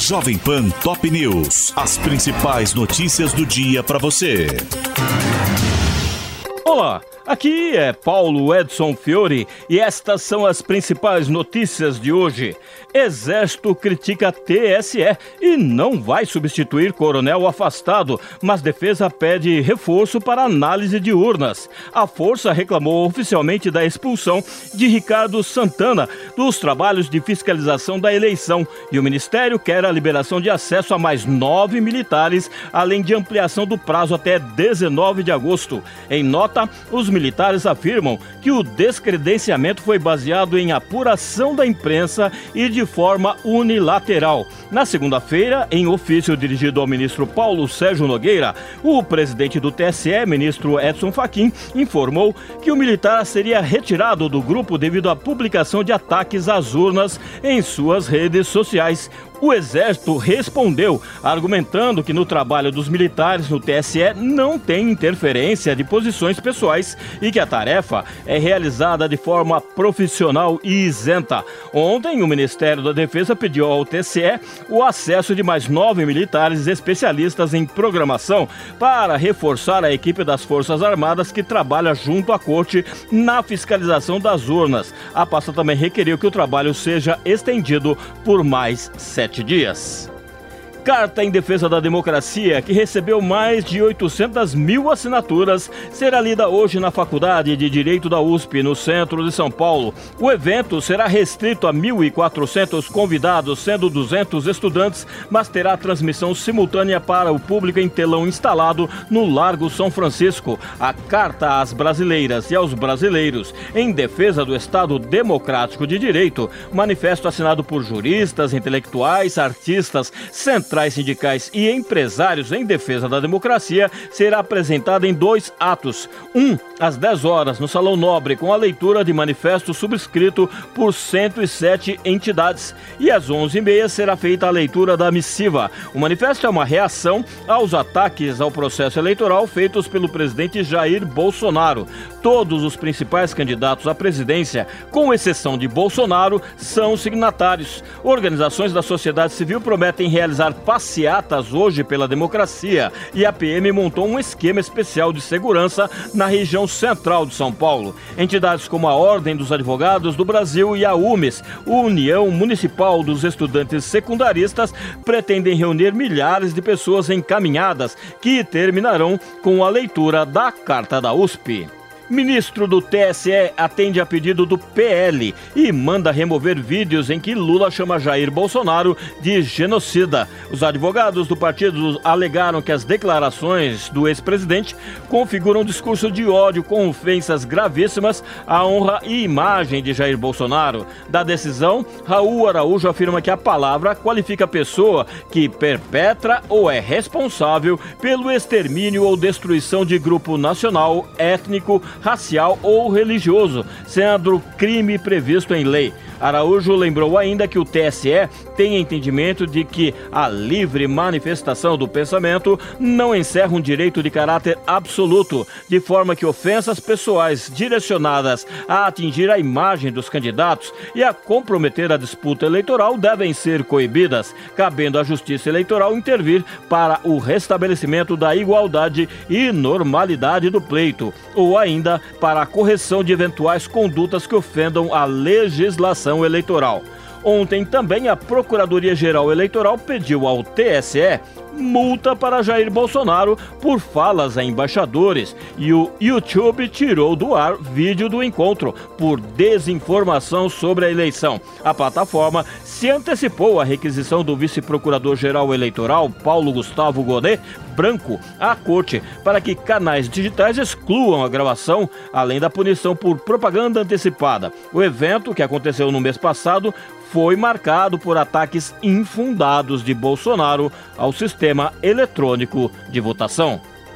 Jovem Pan Top News. As principais notícias do dia para você. Olá, aqui é Paulo Edson Fiore e estas são as principais notícias de hoje. Exército critica TSE e não vai substituir coronel afastado, mas defesa pede reforço para análise de urnas. A Força reclamou oficialmente da expulsão de Ricardo Santana dos trabalhos de fiscalização da eleição e o Ministério quer a liberação de acesso a mais 9 militares, além de ampliação do prazo até 19 de agosto. Em nota, os militares afirmam que o descredenciamento foi baseado em apuração da imprensa e de forma unilateral. Na segunda-feira, em ofício dirigido ao ministro Paulo Sérgio Nogueira, o presidente do TSE, ministro Edson Fachin, informou que o militar seria retirado do grupo devido à publicação de ataques às urnas em suas redes sociais. O Exército respondeu, argumentando que no trabalho dos militares no TSE não tem interferência de posições pessoais e que a tarefa é realizada de forma profissional e isenta. Ontem, o Ministério da Defesa pediu ao TSE o acesso de mais 9 militares especialistas em programação para reforçar a equipe das Forças Armadas que trabalha junto à Corte na fiscalização das urnas. A pasta também requeriu que o trabalho seja estendido por mais 7 dias. Carta em Defesa da Democracia, que recebeu mais de 800 mil assinaturas, será lida hoje na Faculdade de Direito da USP, no centro de São Paulo. O evento será restrito a 1.400 convidados, sendo 200 estudantes, mas terá transmissão simultânea para o público em telão instalado no Largo São Francisco. A Carta às Brasileiras e aos Brasileiros em Defesa do Estado Democrático de Direito, manifesto assinado por juristas, intelectuais, artistas, centrais sindicais e empresários em defesa da democracia, será apresentada em 2 atos. Um, às 10 horas, no Salão Nobre, com a leitura de manifesto subscrito por 107 entidades. E às 11h30 será feita a leitura da missiva. O manifesto é uma reação aos ataques ao processo eleitoral feitos pelo presidente Jair Bolsonaro. Todos os principais candidatos à presidência, com exceção de Bolsonaro, são signatários. Organizações da sociedade civil prometem realizar passeatas hoje pela democracia e a PM montou um esquema especial de segurança na região central de São Paulo. Entidades como a Ordem dos Advogados do Brasil e a UMES, União Municipal dos Estudantes Secundaristas, pretendem reunir milhares de pessoas encaminhadas que terminarão com a leitura da Carta da USP. Ministro do TSE atende a pedido do PL e manda remover vídeos em que Lula chama Jair Bolsonaro de genocida. Os advogados do partido alegaram que as declarações do ex-presidente configuram um discurso de ódio com ofensas gravíssimas à honra e imagem de Jair Bolsonaro. Da decisão, Raul Araújo afirma que a palavra qualifica a pessoa que perpetra ou é responsável pelo extermínio ou destruição de grupo nacional, étnico, racial ou religioso, sendo crime previsto em lei. Araújo lembrou ainda que o TSE tem entendimento de que a livre manifestação do pensamento não encerra um direito de caráter absoluto, de forma que ofensas pessoais direcionadas a atingir a imagem dos candidatos e a comprometer a disputa eleitoral devem ser coibidas, cabendo à Justiça Eleitoral intervir para o restabelecimento da igualdade e normalidade do pleito, ou ainda para a correção de eventuais condutas que ofendam a legislação eleitoral. Ontem também a Procuradoria-Geral Eleitoral pediu ao TSE multa para Jair Bolsonaro por falas a embaixadores e o YouTube tirou do ar vídeo do encontro por desinformação sobre a eleição. A plataforma se antecipou à requisição do vice-procurador-geral eleitoral, Paulo Gustavo Gonet Branco, à corte para que canais digitais excluam a gravação, além da punição por propaganda antecipada. O evento, que aconteceu no mês passado, foi marcado por ataques infundados de Bolsonaro ao sistema eletrônico de votação.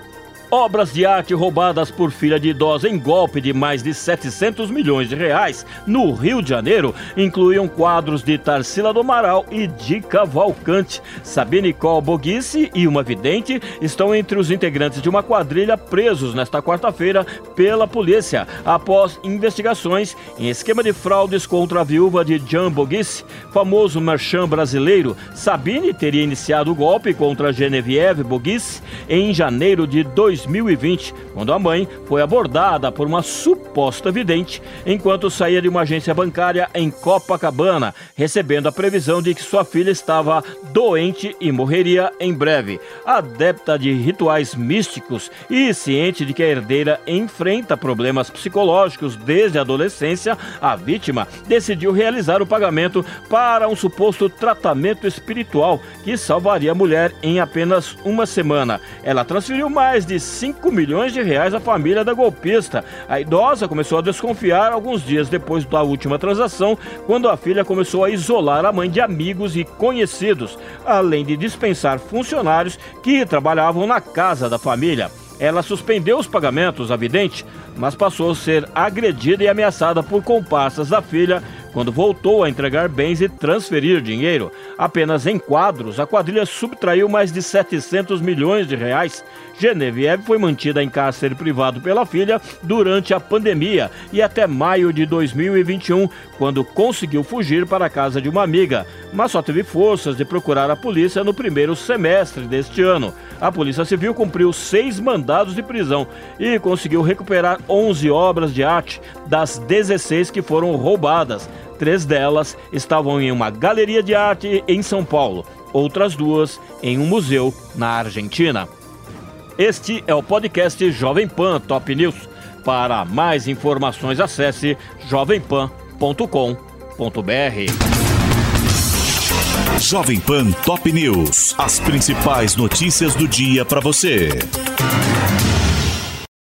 Obras de arte roubadas por filha de idosa em golpe de mais de 700 milhões de reais no Rio de Janeiro incluíam quadros de Tarsila do Amaral e de Cavalcante. Sabine Boguice e uma vidente estão entre os integrantes de uma quadrilha presos nesta quarta-feira pela polícia, após investigações em esquema de fraudes contra a viúva de Jean Boguice, famoso marchand brasileiro. Sabine teria iniciado o golpe contra Genevieve Boguice em janeiro de 2020, quando a mãe foi abordada por uma suposta vidente enquanto saía de uma agência bancária em Copacabana, recebendo a previsão de que sua filha estava doente e morreria em breve. Adepta de rituais místicos e ciente de que a herdeira enfrenta problemas psicológicos desde a adolescência, a vítima decidiu realizar o pagamento para um suposto tratamento espiritual que salvaria a mulher em apenas uma semana. Ela transferiu mais de 5 milhões de reais à família da golpista. A idosa começou a desconfiar alguns dias depois da última transação, quando a filha começou a isolar a mãe de amigos e conhecidos, além de dispensar funcionários que trabalhavam na casa da família. Ela suspendeu os pagamentos à vidente, mas passou a ser agredida e ameaçada por comparsas da filha quando voltou a entregar bens e transferir dinheiro. Apenas em quadros, a quadrilha subtraiu mais de 700 milhões de reais. Genevieve foi mantida em cárcere privado pela filha durante a pandemia e até maio de 2021, quando conseguiu fugir para a casa de uma amiga, mas só teve forças de procurar a polícia no primeiro semestre deste ano. A Polícia Civil cumpriu 6 mandados de prisão e conseguiu recuperar 11 obras de arte das 16 que foram roubadas. 3 delas estavam em uma galeria de arte em São Paulo, outras 2 em um museu na Argentina. Este é o podcast Jovem Pan Top News. Para mais informações, acesse jovempan.com.br. Jovem Pan Top News. As principais notícias do dia para você.